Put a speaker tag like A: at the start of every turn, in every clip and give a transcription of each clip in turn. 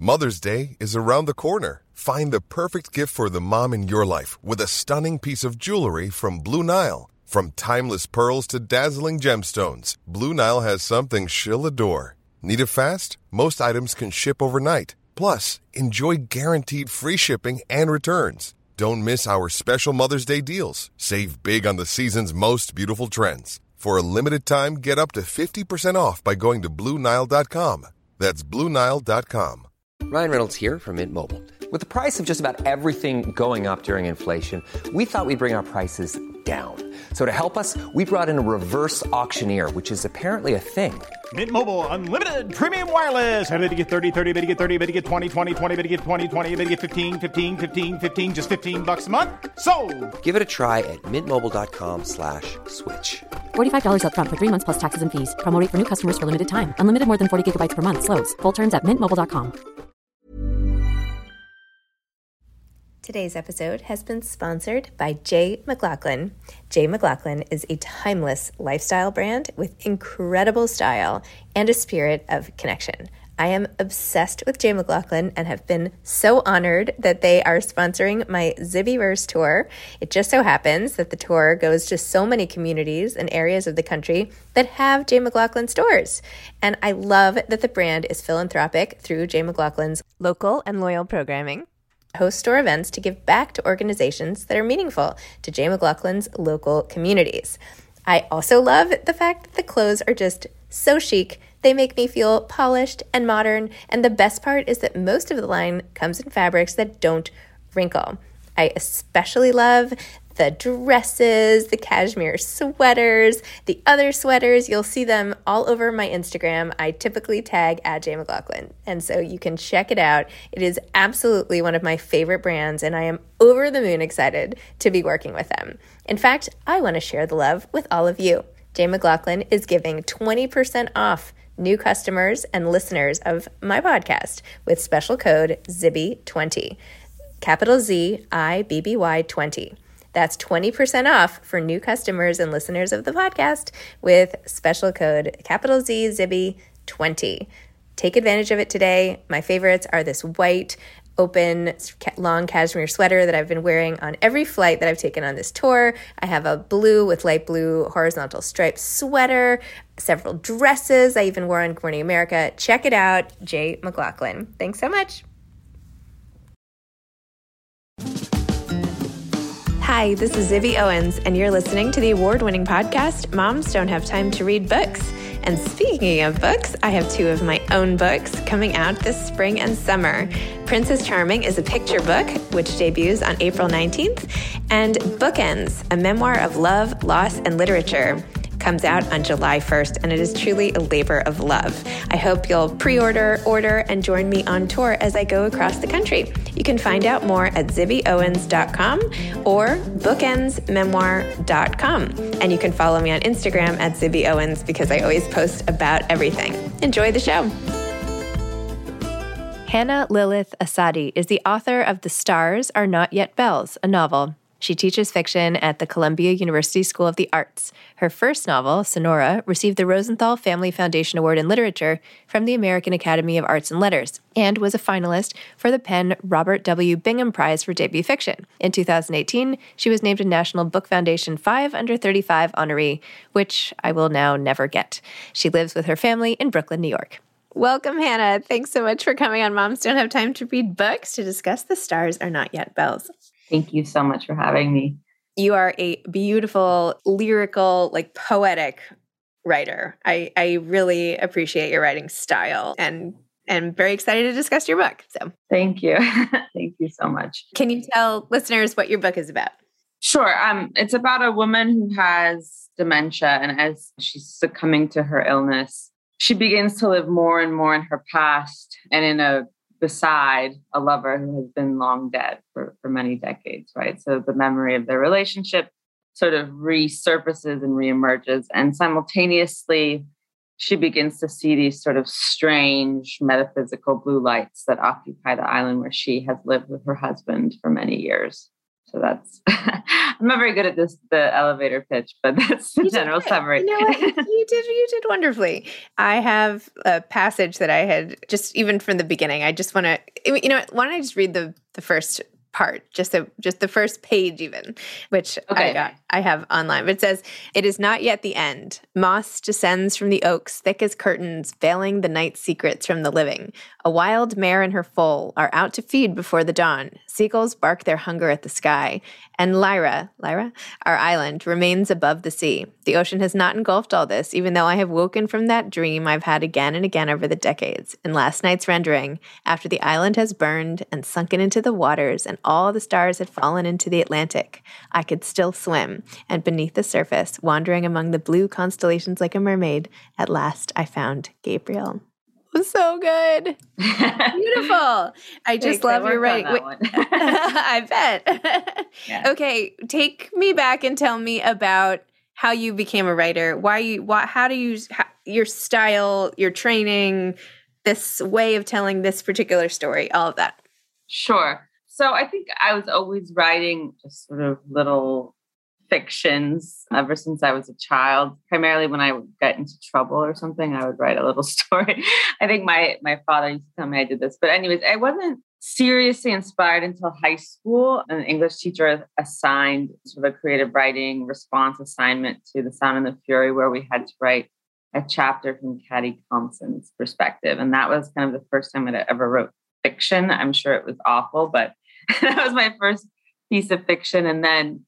A: Mother's Day is around the corner. Find the perfect gift for the mom in your life with a stunning piece of jewelry from Blue Nile. From timeless pearls to dazzling gemstones, Blue Nile has something she'll adore. Need it fast? Most items can ship overnight. Plus, enjoy guaranteed free shipping and returns. Don't miss our special Mother's Day deals. Save big on the season's most beautiful trends. For a limited time, get up to 50% off by going to BlueNile.com. That's BlueNile.com.
B: Ryan Reynolds here from Mint Mobile. With the price of just about everything going up during inflation, we thought we'd bring our prices down. So to help us, we brought in a reverse auctioneer, which is apparently a thing.
C: Mint Mobile Unlimited Premium Wireless. How to get 30, 30, bit to get 30, bit to get 20, 20, 20, bit to get 20, 20, bit to get 15, 15, 15, 15, just $15 a month? Sold!
B: Give it a try at mintmobile.com/switch.
D: $45 up front for 3 months plus taxes and fees. Promo rate for new customers for limited time. Unlimited more than 40 gigabytes per month. Slows full terms at mintmobile.com.
E: Today's episode has been sponsored by J. McLaughlin. J. McLaughlin is a timeless lifestyle brand with incredible style and a spirit of connection. I am obsessed with J. McLaughlin and have been so honored that they are sponsoring my Zibbyverse tour. It just so happens that the tour goes to so many communities and areas of the country that have J. McLaughlin stores. And I love that the brand is philanthropic through J. McLaughlin's local and loyal programming. Host store events to give back to organizations that are meaningful to J. McLaughlin's local communities. I also love the fact that the clothes are just so chic. They make me feel polished and modern, and the best part is that most of the line comes in fabrics that don't wrinkle. I especially love the dresses, the cashmere sweaters, the other sweaters. You'll see them all over my Instagram. I typically tag at J. McLaughlin, and so you can check it out. It is absolutely one of my favorite brands, and I am over the moon excited to be working with them. In fact, I want to share the love with all of you. J. McLaughlin is giving 20% off new customers and listeners of my podcast with special code ZIBBY20, capital ZIBBY 20. That's 20% off for new customers and listeners of the podcast with special code capital Z ZIBBY 20. Take advantage of it today. My favorites are this white, open, long cashmere sweater that I've been wearing on every flight that I've taken on this tour. I have a blue with light blue horizontal striped sweater, several dresses I even wore on Good Morning America. Check it out, J. McLaughlin. Thanks so much. Hi, this is Zibby Owens, and you're listening to the award-winning podcast, Moms Don't Have Time to Read Books. And speaking of books, I have 2 of my own books coming out this spring and summer. Princess Charming is a picture book, which debuts on April 19th, and Bookends, a memoir of love, loss, and literature, comes out on July 1st, and it is truly a labor of love. I hope you'll pre-order, order, and join me on tour as I go across the country. You can find out more at zibbyowens.com or bookendsmemoir.com. And you can follow me on Instagram at zibbyowens because I always post about everything. Enjoy the show. Hannah Lilith Asadi is the author of The Stars Are Not Yet Bells, a novel. She teaches fiction at the Columbia University School of the Arts. Her first novel, Sonora, received the Rosenthal Family Foundation Award in Literature from the American Academy of Arts and Letters and was a finalist for the PEN Robert W. Bingham Prize for Debut Fiction. In 2018, she was named a National Book Foundation 5 Under 35 honoree, which I will now never get. She lives with her family in Brooklyn, New York. Welcome, Hannah. Thanks so much for coming on Moms Don't Have Time to Read Books to discuss The Stars Are Not Yet Bells.
F: Thank you so much for having me.
E: You are a beautiful, lyrical, poetic writer. I really appreciate your writing style and very excited to discuss your book. So
F: thank you. Thank you so much.
E: Can you tell listeners what your book is about?
F: Sure. It's about a woman who has dementia, and as she's succumbing to her illness, she begins to live more and more in her past and beside a lover who has been long dead for many decades, right? So the memory of their relationship sort of resurfaces and reemerges. And simultaneously, she begins to see these sort of strange metaphysical blue lights that occupy the island where she has lived with her husband for many years. So that's, I'm not very good at the elevator pitch, but that's the general summary.
E: You know what? You did wonderfully. I have a passage that I had just even from the beginning. I just want to, why don't I just read the first part, just the first page even, which I have online. But it says, "It is not yet the end. Moss descends from the oaks thick as curtains, veiling the night's secrets from the living. A wild mare and her foal are out to feed before the dawn. Seagulls bark their hunger at the sky. And Lyra, our island, remains above the sea. The ocean has not engulfed all this, even though I have woken from that dream I've had again and again over the decades. In last night's rendering, after the island has burned and sunken into the waters and all the stars had fallen into the Atlantic, I could still swim, and beneath the surface, wandering among the blue constellations like a mermaid, at last I found Gabriel." It was so good. Beautiful. I just love your writing. I bet.
F: Yeah.
E: Okay, take me back and tell me about how you became a writer. Your style, your training, this way of telling this particular story, all of that.
F: Sure. So I think I was always writing just sort of little fictions ever since I was a child. Primarily when I would get into trouble or something, I would write a little story. I think my father used to tell me I did this. But anyways, I wasn't seriously inspired until high school. An English teacher assigned sort of a creative writing response assignment to The Sound and the Fury, where we had to write a chapter from Caddy Thompson's perspective. And that was kind of the first time I ever wrote fiction. I'm sure it was awful, but that was my first piece of fiction. And then,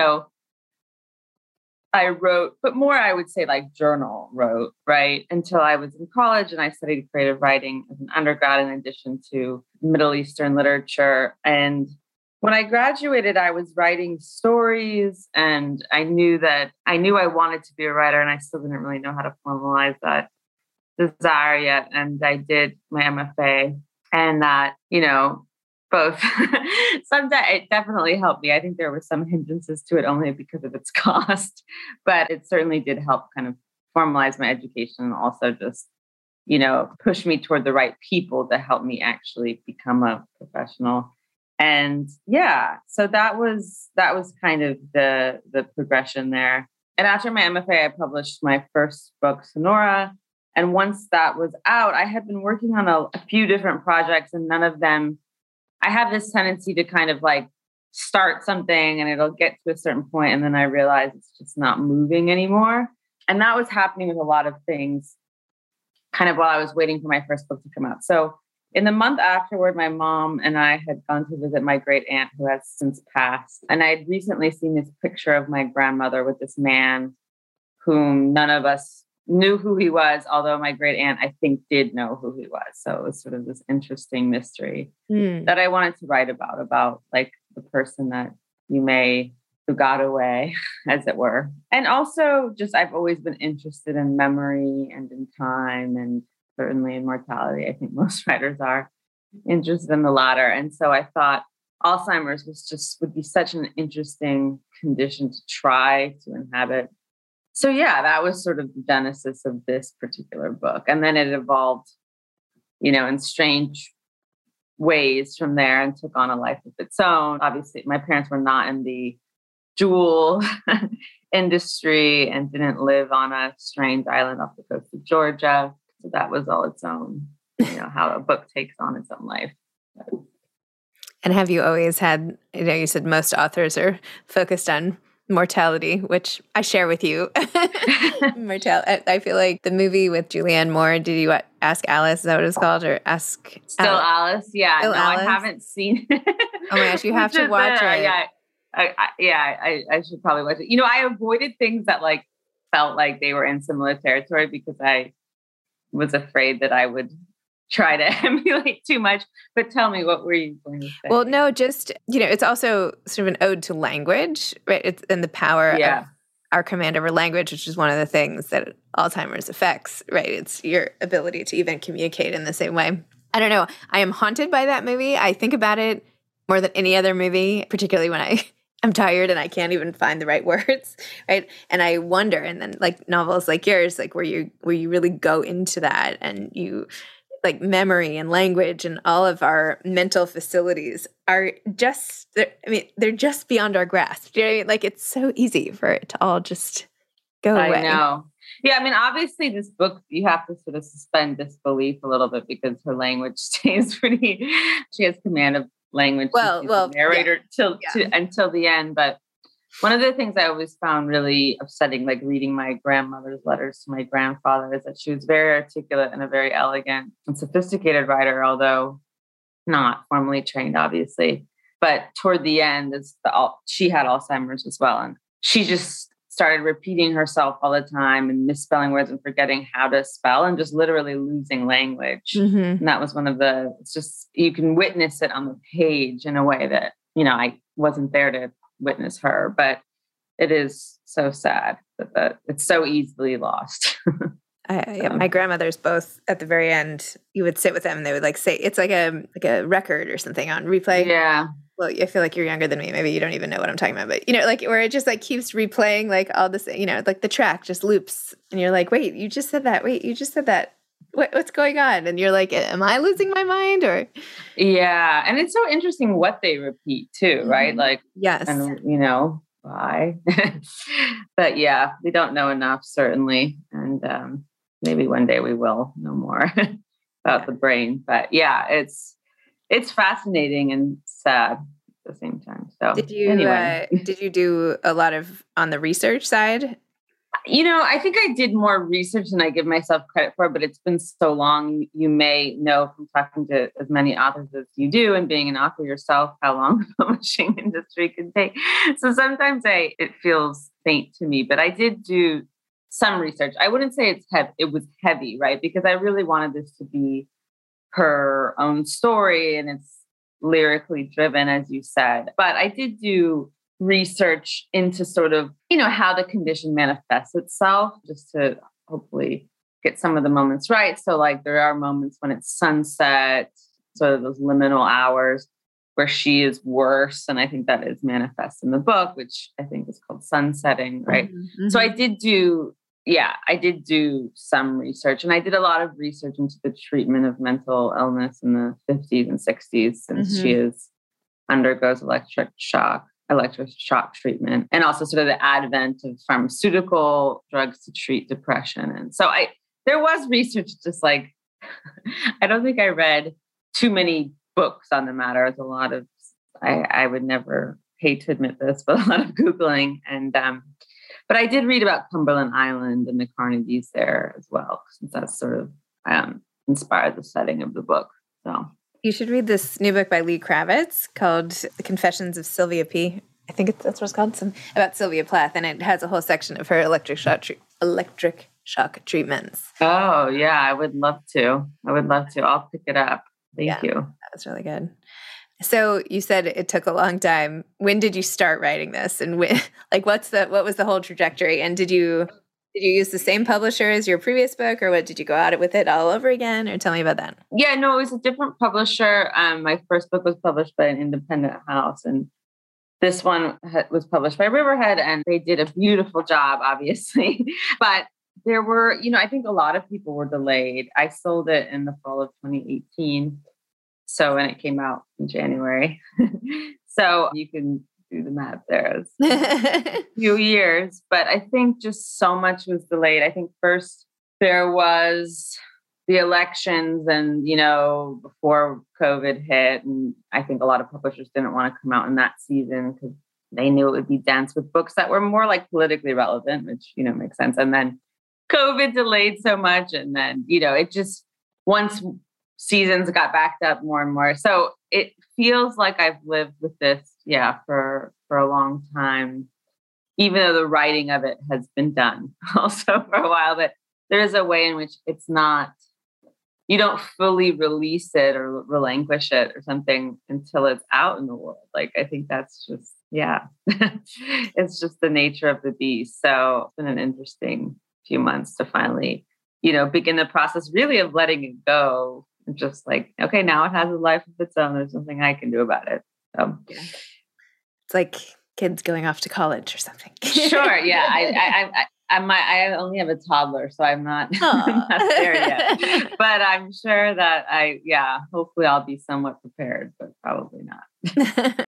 F: I wrote, but more, I would say like journal wrote, right? Until I was in college and I studied creative writing as an undergrad in addition to Middle Eastern literature. And when I graduated, I was writing stories and I knew I wanted to be a writer and I still didn't really know how to formalize that desire yet. And I did my MFA and that, both. Sometimes it definitely helped me. I think there were some hindrances to it only because of its cost, but it certainly did help kind of formalize my education and also just, push me toward the right people to help me actually become a professional. And yeah, so that was kind of the progression there. And after my MFA, I published my first book, Sonora. And once that was out, I had been working on a few different projects and none of them, I have this tendency to kind of like start something and it'll get to a certain point and then I realize it's just not moving anymore. And that was happening with a lot of things kind of while I was waiting for my first book to come out. So in the month afterward, my mom and I had gone to visit my great aunt who has since passed. And I had recently seen this picture of my grandmother with this man whom none of us knew who he was, although my great aunt, I think, did know who he was. So it was sort of this interesting mystery that I wanted to write about like the person who got away, as it were. And also just, I've always been interested in memory and in time and certainly in mortality. I think most writers are interested in the latter. And so I thought Alzheimer's would be such an interesting condition to try to inhabit. So yeah, that was sort of the genesis of this particular book. And then it evolved, in strange ways from there and took on a life of its own. Obviously, my parents were not in the jewel industry and didn't live on a strange island off the coast of Georgia. So that was all its own, how a book takes on its own life.
E: And have you always had, you said most authors are focused on mortality, which I share with you. Mortality. I feel like the movie with Julianne Moore, did you Ask Alice? Is that what it's called? Or Ask
F: Still Alice? Yeah.
E: Still Alice?
F: I haven't seen it.
E: Oh my gosh, you have to watch it.
F: I should probably watch it. I avoided things that like felt like they were in similar territory because I was afraid that I would try to emulate too much. But tell me, what were you going to say?
E: Well, no, just, it's also sort of an ode to language, right? It's and the power of our command over language, which is one of the things that Alzheimer's affects, right? It's your ability to even communicate in the same way. I don't know. I am haunted by that movie. I think about it more than any other movie, particularly when I'm tired and I can't even find the right words, right? And I wonder, and then like novels like yours, like where you really go into that and you like memory and language and all of our mental facilities are just, they're just beyond our grasp. Do you know what I mean? Like, it's so easy for it to all just go away.
F: I know. Yeah, I mean, obviously this book, you have to sort of suspend disbelief a little bit because her language stays pretty, she has command of language.
E: Well,
F: narrator until the end. But one of the things I always found really upsetting, like reading my grandmother's letters to my grandfather, is that she was very articulate and a very elegant and sophisticated writer, although not formally trained, obviously. But toward the end, she had Alzheimer's as well. And she just started repeating herself all the time and misspelling words and forgetting how to spell and just literally losing language.
E: Mm-hmm.
F: And that was it's just, you can witness it on the page in a way that, I wasn't there to witness her, but it is so sad that it's so easily lost.
E: My grandmothers both at the very end, you would sit with them and they would like say, it's like a record or something on replay.
F: Yeah.
E: Well, I feel like you're younger than me. Maybe you don't even know what I'm talking about, but like where it just like keeps replaying like all this, like the track just loops and you're like, wait, you just said that. Wait, you just said that. What's going on? And you're like, am I losing my mind or?
F: Yeah. And it's so interesting what they repeat too, right? Like,
E: yes.
F: And why? But yeah, we don't know enough, certainly. And maybe one day we will know more about the brain. But yeah, it's fascinating and sad at the same time. So
E: did you do a lot of on the research side?
F: I think I did more research than I give myself credit for, but it's been so long. You may know from talking to as many authors as you do and being an author yourself, how long the publishing industry can take. So sometimes it feels faint to me, but I did do some research. I wouldn't say it was heavy, right? Because I really wanted this to be her own story and it's lyrically driven, as you said. But I did do research into sort of, how the condition manifests itself, just to hopefully get some of the moments right. So like there are moments when it's sunset, sort of those liminal hours where she is worse. And I think that is manifest in the book, which I think is called sunsetting, right? Mm-hmm. So I did do some research, and I did a lot of research into the treatment of mental illness in the 50s and 60s, since she undergoes electric shock treatment, and also sort of the advent of pharmaceutical drugs to treat depression. And so there was research, just like, I don't think I read too many books on the matter. It's a lot of, I would never hate to admit this, but a lot of Googling. And, but I did read about Cumberland Island and the Carnegies there as well, since that's sort of inspired the setting of the book. So
E: you should read this new book by Lee Kravitz called The Confessions of Sylvia P. I think that's what it's called, about Sylvia Plath, and it has a whole section of her electric shock treatments.
F: Oh, yeah, I would love to. I'll pick it up. Thank you.
E: That's really good. So you said it took a long time. When did you start writing this? And when, what was the whole trajectory? And did you use the same publisher as your previous book, or what, did you go at it with it all over again? Or tell me about that.
F: Yeah, no, it was a different publisher. My first book was published by an independent house, and this one was published by Riverhead, and they did a beautiful job, obviously. But there were, I think a lot of people were delayed. I sold it in the fall of 2018. So, and it came out in January. So you can do the math there. It's a few years, but I think just so much was delayed. I think first there was the elections and, before COVID hit, and I think a lot of publishers didn't want to come out in that season because they knew it would be dense with books that were more like politically relevant, which, makes sense. And then COVID delayed so much. And then, it just, once seasons got backed up more and more. So it feels like I've lived with this, for a long time, even though the writing of it has been done also for a while. But there is a way in which it's not, you don't fully release it or relinquish it or something until it's out in the world. Like, I think that's just, it's just the nature of the beast. So it's been an interesting few months to finally, begin the process really of letting it go. Just like, okay, now it has a life of its own. There's something I can do about it. So
E: it's like kids going off to college or something.
F: Sure. Yeah. I only have a toddler, so I'm not, I'm not there yet. But I'm sure that hopefully I'll be somewhat prepared, but probably not.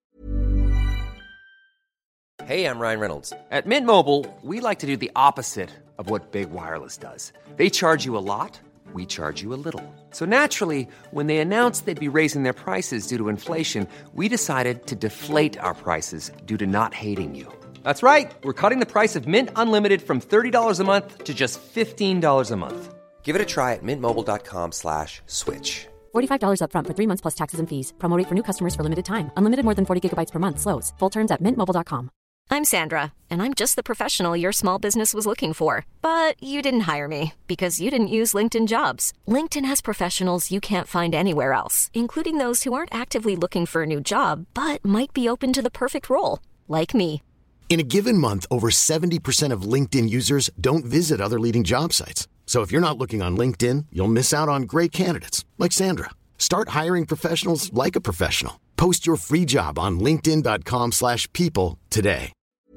B: Hey, I'm Ryan Reynolds. At Mint Mobile, we like to do the opposite of what Big Wireless does. They charge you a lot, we charge you a little. So naturally, when they announced they'd be raising their prices due to inflation, we decided to deflate our prices due to not hating you. That's right. We're cutting the price of Mint Unlimited from $30 a month to just $15 a month. Give it a try at mintmobile.com/switch.
D: $45 up front for 3 months plus taxes and fees. Promo rate for new customers for limited time. Unlimited more than 40 gigabytes per month slows. Full terms at mintmobile.com.
G: I'm Sandra, and I'm just the professional your small business was looking for. But you didn't hire me because you didn't use LinkedIn Jobs. LinkedIn has professionals you can't find anywhere else, including those who aren't actively looking for a new job, but might be open to the perfect role, like me.
H: In a given month, over 70% of LinkedIn users don't visit other leading job sites. So if you're not looking on LinkedIn, you'll miss out on great candidates like Sandra. Start hiring professionals like a professional. Post your free job on linkedin.com/people today.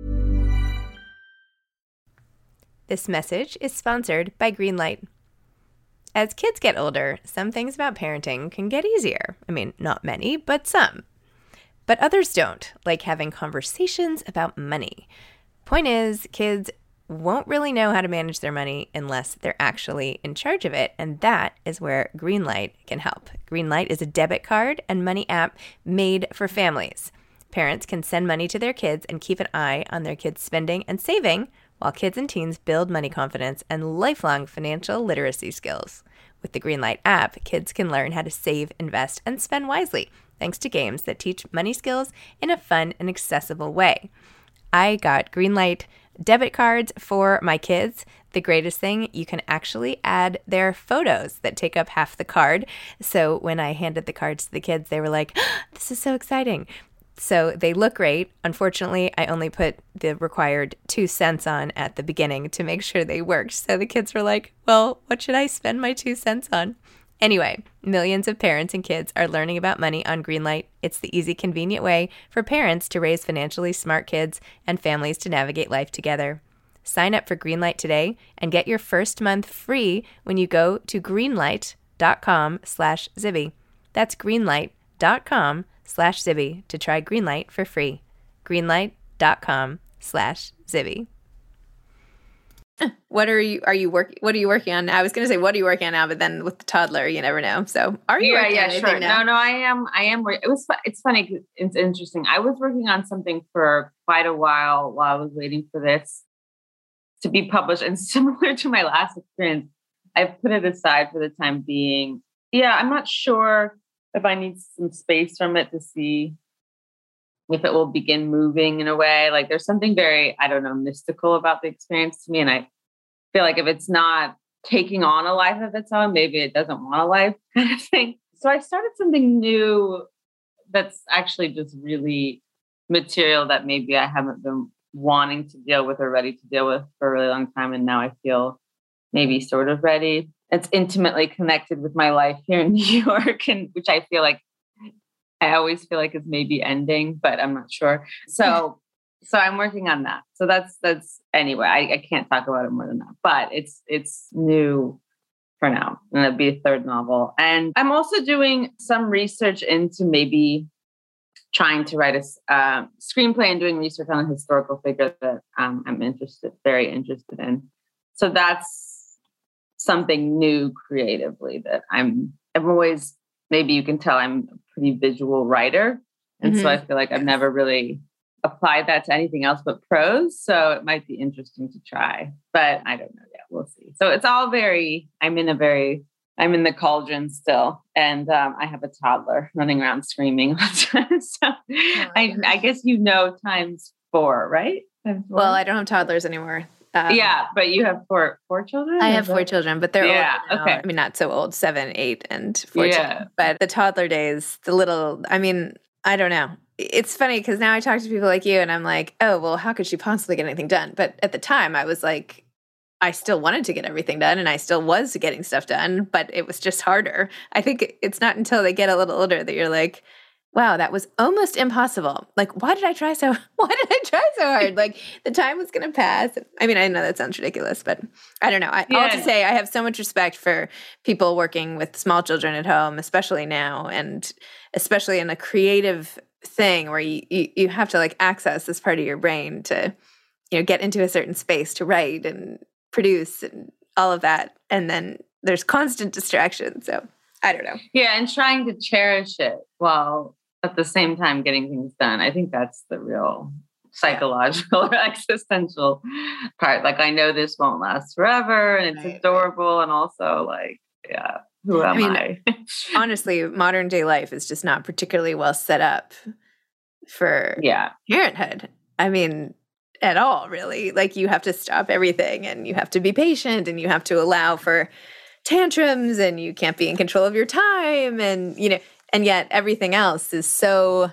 E: This message is sponsored by Greenlight. As kids get older, some things about parenting can get easier. I mean, not many, but some. But others don't, like having conversations about money. Point is, kids won't really know how to manage their money unless they're actually in charge of it, and that is where Greenlight can help. Greenlight is a debit card and money app made for families. Parents can send money to their kids and keep an eye on their kids' spending and saving, while kids and teens build money confidence and lifelong financial literacy skills. With the Greenlight app, kids can learn how to save, invest, and spend wisely, thanks to games that teach money skills in a fun and accessible way. I got Greenlight debit cards for my kids. The greatest thing, you can actually add their photos that take up half the card. So when I handed the cards to the kids, they were like, "This is so exciting." So they look great. Unfortunately, I only put the required 2 cents on at the beginning to make sure they worked. So the kids were like, well, what should I spend my 2 cents on? Anyway, millions of parents and kids are learning about money on Greenlight. It's the easy, convenient way for parents to raise financially smart kids and families to navigate life together. Sign up for Greenlight today and get your first month free when you go to greenlight.com/Zibby. That's greenlight.com/Zibby to try Greenlight for free. Greenlight.com/Zibby. What are you working on? I was going to say, what are you working on now? But then with the toddler, you never know. So are you working on anything now?
F: No, I am. It's funny because it's interesting. I was working on something for quite a while I was waiting for this to be published. And similar to my last experience, I've put it aside for the time being. Yeah, I'm not sure if I need some space from it to see if it will begin moving in a way. Like there's something very, mystical about the experience to me. And I feel like if it's not taking on a life of its own, maybe it doesn't want a life kind of thing. So I started something new that's actually just really material that maybe I haven't been wanting to deal with or ready to deal with for a really long time. And now I feel maybe sort of ready. It's intimately connected with my life here in New York, and which I feel like I always feel like it's maybe ending, but I'm not sure. So I'm working on that. So that's anyway, I can't talk about it more than that, but it's new for now. And it'll be a third novel. And I'm also doing some research into maybe trying to write a screenplay and doing research on a historical figure that I'm very interested in. So that's something new creatively that I'm always, maybe you can tell I'm a pretty visual writer. And so I feel like I've never really applied that to anything else but prose. So it might be interesting to try, but I don't know yet. We'll see. So it's all I'm in the cauldron still. And I have a toddler running around screaming all the time. So I guess times 4, right? Times 4?
E: Well, I don't have toddlers anymore.
F: But you have four children?
E: I have 4 children, but they're old now.
F: Okay.
E: I mean, not so old, 7, 8, and 14. But the toddler days, I don't know. It's funny because now I talk to people like you and I'm like, oh, well, how could she possibly get anything done? But at the time I was like, I still wanted to get everything done and I still was getting stuff done, but it was just harder. I think it's not until they get a little older that you're like, Wow, that was almost impossible. Like, why did I try so hard? Like, the time was going to pass. I mean, I know that sounds ridiculous, but I don't know. All to say, I have so much respect for people working with small children at home, especially now, and especially in a creative thing where you have to like access this part of your brain to, get into a certain space to write and produce and all of that. And then there's constant distraction. So I don't know.
F: Yeah. And trying to cherish it while at the same time getting things done. I think that's the real psychological or existential part. Like, I know this won't last forever and it's adorable. And also like, who am I?
E: Honestly, modern day life is just not particularly well set up for parenthood. I mean, at all, really. Like, you have to stop everything and you have to be patient and you have to allow for tantrums and you can't be in control of your time. And, and yet everything else is so,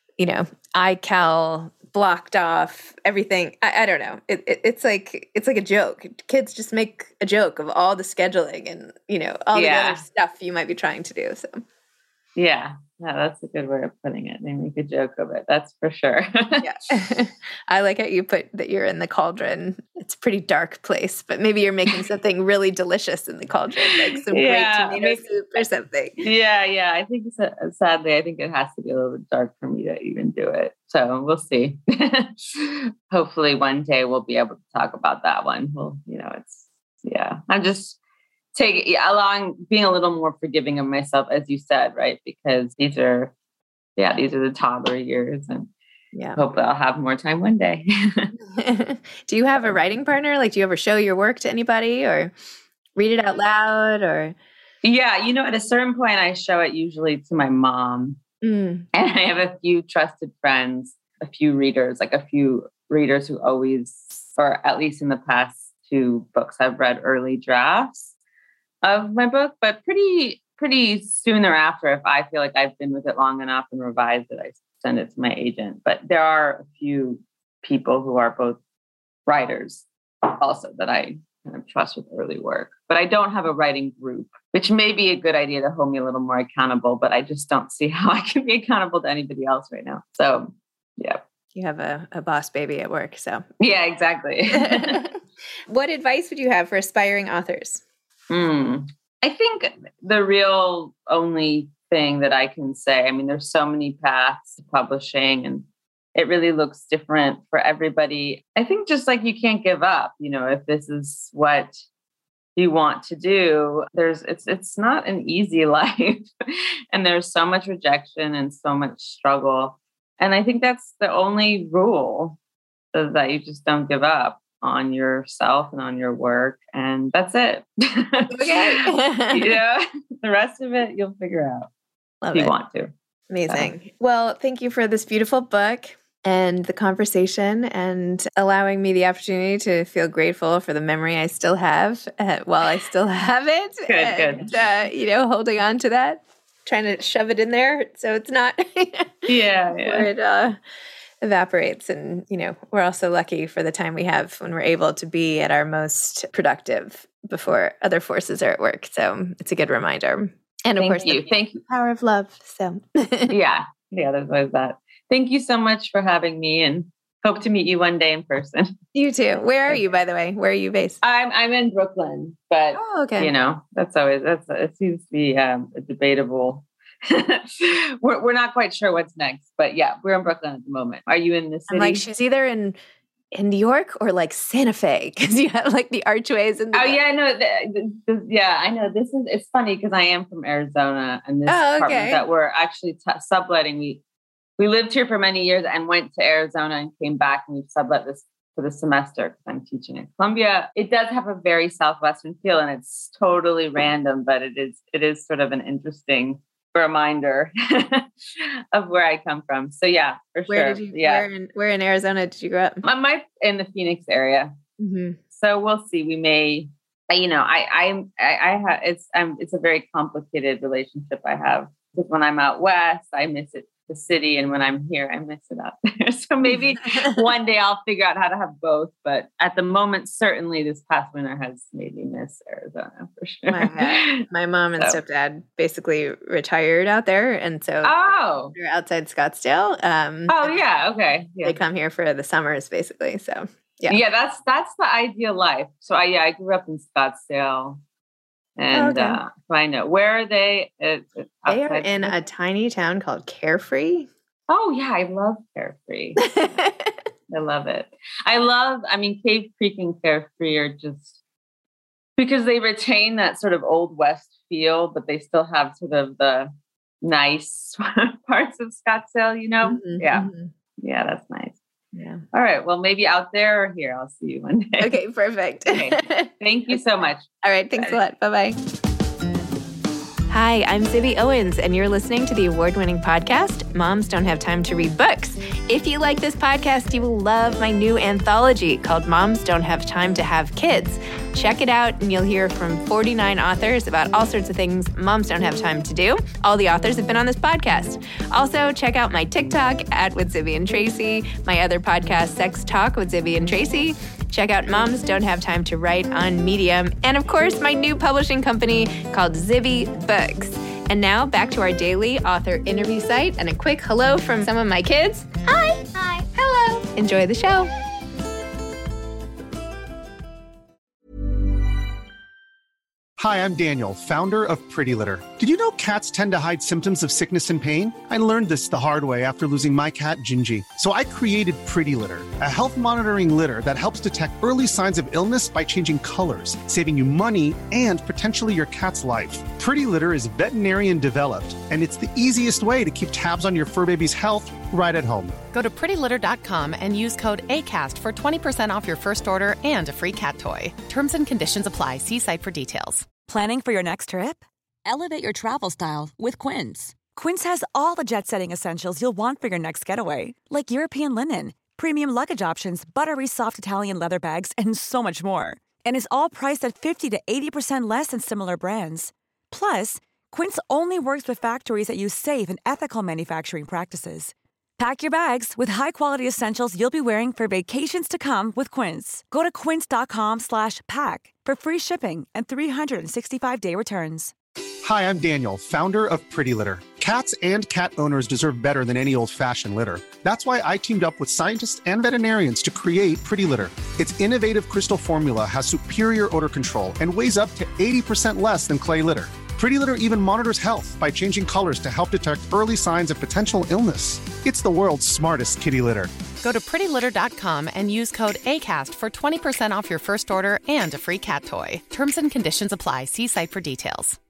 E: iCal blocked off everything. I don't know. It's like a joke. Kids just make a joke of all the scheduling and, all the other stuff you might be trying to do. So,
F: yeah. No, that's a good way of putting it. They make a joke of it. That's for sure.
E: I like how you put that you're in the cauldron. It's a pretty dark place, but maybe you're making something really delicious in the cauldron, like some great tomato soup or something.
F: Yeah. I think sadly, I think it has to be a little bit dark for me to even do it. So we'll see. Hopefully one day we'll be able to talk about that one. Well, I'm just being a little more forgiving of myself, as you said, right? Because these are the toddler years, and hopefully I'll have more time one day.
E: Do you have a writing partner? Like, do you ever show your work to anybody or read it out loud or?
F: Yeah. At a certain point I show it usually to my mom and I have a few trusted friends, a few readers who always, or at least in the past 2 books, I've read early drafts of my book, but pretty soon thereafter, if I feel like I've been with it long enough and revised it, I send it to my agent. But there are a few people who are both writers also that I kind of trust with early work. But I don't have a writing group, which may be a good idea to hold me a little more accountable, but I just don't see how I can be accountable to anybody else right now. So, yeah.
E: You have a boss baby at work, so.
F: Yeah, exactly.
E: What advice would you have for aspiring authors?
F: I think the real only thing that I can say, I mean, there's so many paths to publishing and it really looks different for everybody. I think just like you can't give up, if this is what you want to do, it's not an easy life and there's so much rejection and so much struggle. And I think that's the only rule, is that you just don't give up on yourself and on your work. And that's it. Okay. The rest of it, you'll figure out if you want to.
E: Amazing. So. Well, thank you for this beautiful book and the conversation and allowing me the opportunity to feel grateful for the memory I still have while I still have it. Good. Holding on to that, trying to shove it in there so it's not where it evaporates. And, we're also lucky for the time we have when we're able to be at our most productive before other forces are at work. So it's a good reminder. And of course,
F: thank you.
E: Power of love. So
F: yeah, there's always that. Thank you so much for having me and hope to meet you one day in person.
E: You too. Where are you, by the way? Where are you based?
F: I'm in Brooklyn, but it seems to be a debatable. We're not quite sure what's next, but yeah, we're in Brooklyn at the moment. Are you in the city?
E: I'm like, she's either in New York or like Santa Fe, because you have like the archways and
F: I know. It's funny because I am from Arizona, and this apartment that we're actually subletting, we lived here for many years and went to Arizona and came back, and we've sublet this for the semester because I'm teaching at Columbia. It does have a very Southwestern feel, and it's totally random, but it is sort of an interesting reminder of where I come from. So yeah, for sure.
E: Where in Arizona did you grow up?
F: I'm in the Phoenix area. Mm-hmm. So we'll see. We may, it's a very complicated relationship I have, because when I'm out west, I miss it the city, and when I'm here, I miss it out there. So maybe one day I'll figure out how to have both. But at the moment, certainly this past winter has made me miss Arizona for sure.
E: My mom and stepdad basically retired out there, and so they're outside Scottsdale.
F: Okay. Yeah.
E: They come here for the summers, basically. So
F: that's the ideal life. So I grew up in Scottsdale. And I know. Where are they?
E: They are in a tiny town called Carefree.
F: Oh, yeah. I love Carefree. I love it. Cave Creek and Carefree are just because they retain that sort of Old West feel, but they still have sort of the nice parts of Scottsdale, you know?
E: Mm-hmm,
F: yeah.
E: Mm-hmm.
F: Yeah, that's nice.
E: Yeah.
F: All right. Well, maybe out there or here. I'll see you one day.
E: Okay, perfect.
F: Okay. Thank you so much.
E: All right. Thanks a lot. Bye-bye. Hi, I'm Zibby Owens, and you're listening to the award-winning podcast, Moms Don't Have Time to Read Books. If you like this podcast, you will love my new anthology called Moms Don't Have Time to Have Kids. Check it out, and you'll hear from 49 authors about all sorts of things moms don't have time to do. All the authors have been on this podcast. Also, check out my TikTok @with Zibby and Tracy, my other podcast, Sex Talk with Zibby and Tracy. Check out Moms Don't Have Time to Write on Medium. And of course, my new publishing company called Zibby Books. And now back to our daily author interview site and a quick hello from some of my kids. Hi. Hi. Hello. Enjoy the show.
I: Hi, I'm Daniel, founder of Pretty Litter. Did you know cats tend to hide symptoms of sickness and pain? I learned this the hard way after losing my cat, Gingy. So I created Pretty Litter, a health monitoring litter that helps detect early signs of illness by changing colors, saving you money and potentially your cat's life. Pretty Litter is veterinarian developed, and it's the easiest way to keep tabs on your fur baby's health right at home.
J: Go to prettylitter.com and use code ACAST for 20% off your first order and a free cat toy. Terms and conditions apply. See site for details.
K: Planning for your next trip? Elevate your travel style with Quince. Quince has all the jet-setting essentials you'll want for your next getaway, like European linen, premium luggage options, buttery soft Italian leather bags, and so much more. And is all priced at 50 to 80% less than similar brands. Plus, Quince only works with factories that use safe and ethical manufacturing practices. Pack your bags with high-quality essentials you'll be wearing for vacations to come with Quince. Go to quince.com/pack for free shipping and 365-day returns.
I: Hi, I'm Daniel, founder of Pretty Litter. Cats and cat owners deserve better than any old-fashioned litter. That's why I teamed up with scientists and veterinarians to create Pretty Litter. Its innovative crystal formula has superior odor control and weighs up to 80% less than clay litter. Pretty Litter even monitors health by changing colors to help detect early signs of potential illness. It's the world's smartest kitty litter.
J: Go to prettylitter.com and use code ACAST for 20% off your first order and a free cat toy. Terms and conditions apply. See site for details.